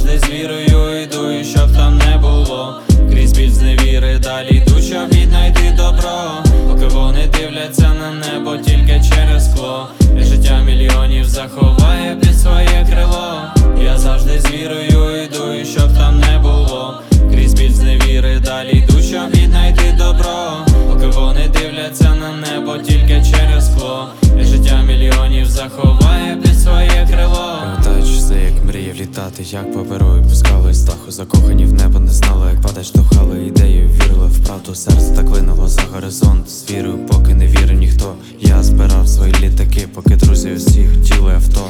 завжди з вірою йду, і щоб там не було крізь біль зневіри, далі йду, щоб віднайти добро. Поки вони дивляться на небо тільки через скло, і життя мільйонів заховає під своє крило. Я завжди з вірою йду, і щоб там не було крізь біль зневіри, далі йду, щоб віднайти добро. Поки вони дивляться на небо тільки через скло, і життя мільйонів заховає під своє крило. Пам'ятаю часи, як мріяв літати, як паперою пускали з даху. Закохані в небо не знали, як падать, штовхали ідею, вірили в правду, серце так линуло за горизонт. З вірою, поки не вірив ніхто. Я збирав свої літаки, поки друзі усі хотіли авто.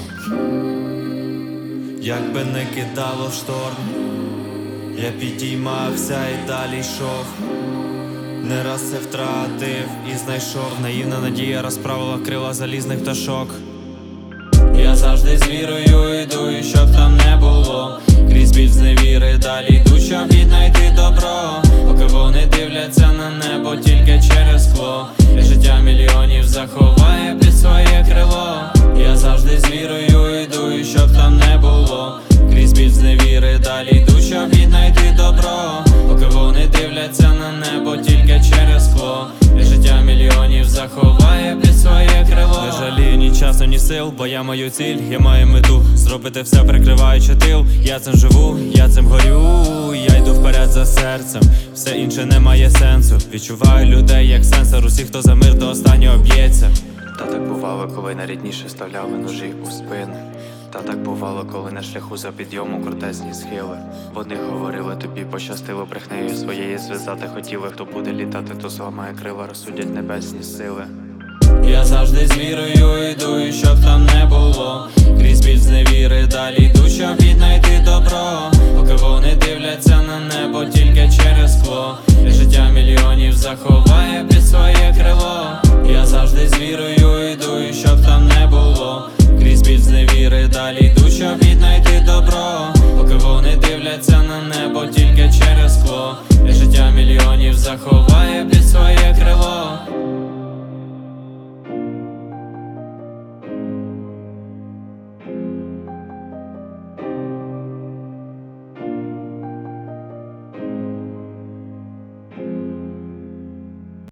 Як би не кидало в шторм, я підіймався і далі йшов. Не раз все втратив і знайшов. Наївна надія розправила крила залізних пташок. Я завжди з вірою йду, і щоб там не було крізь біль зневіри, далі йду, щоб віднайти добро. Поки вони дивляться на небо тільки через скло, і життя мільйонів заховає під своє крило. Я завжди з вірою йду, і щоб там не було крізь біль зневіри, далі йду, щоб віднайти добро. Поки вони дивляться на небо тільки через скло, і життя мільйонів заховає під своє крило. Не жалію ні часу, ні сил, бо я маю ціль, я маю мету зробити все, прикриваючи тил. Я цим живу, я цим горю, я йду вперед за серцем, все інше не має сенсу. Відчуваю людей як сенсор, усіх, хто за мир до останнього б'ється. Та так бувало, коли найрідніше вставляли ножі у спини. Та так бувало, коли на шляху за підйому крутезні схили. Вони говорили, тобі пощастило, брехнею своєї зв'язати хотіли. Хто буде літати, то зламає крила, розсудять небесні сили. Я завжди з вірою йду, і щоб там не було крізь біль зневіри, далі йду, щоб віднайти добро. Поки вони дивляться на небо тільки через скло, і життя мільйонів заховає під своє крило. Я завжди з вірою йду, і щоб там не було крізь біль зневіри, далі йду, щоб віднайти добро. Поки вони дивляться на небо тільки через скло, і життя мільйонів заховає під своє крило.